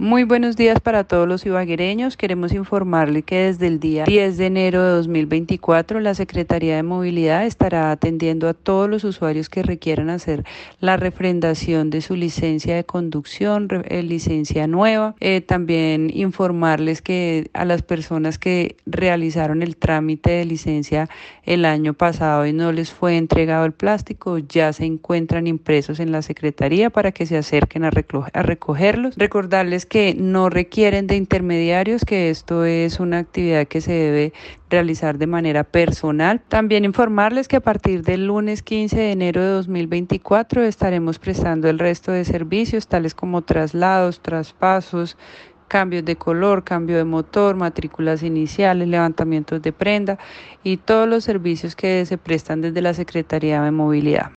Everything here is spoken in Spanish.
Muy buenos días para todos los ibaguereños. Queremos informarle que desde el día 10 de enero de 2024 la Secretaría de Movilidad estará atendiendo a todos los usuarios que requieran hacer la refrendación de su licencia de conducción, licencia nueva. También informarles que a las personas que realizaron el trámite de licencia el año pasado y no les fue entregado el plástico, ya se encuentran impresos en la Secretaría para que se acerquen a recogerlos. Recordarles que no requieren de intermediarios, que esto es una actividad que se debe realizar de manera personal. También informarles que a partir del lunes 15 de enero de 2024 estaremos prestando el resto de servicios, tales como traslados, traspasos, cambios de color, cambio de motor, matrículas iniciales, levantamientos de prenda y todos los servicios que se prestan desde la Secretaría de Movilidad.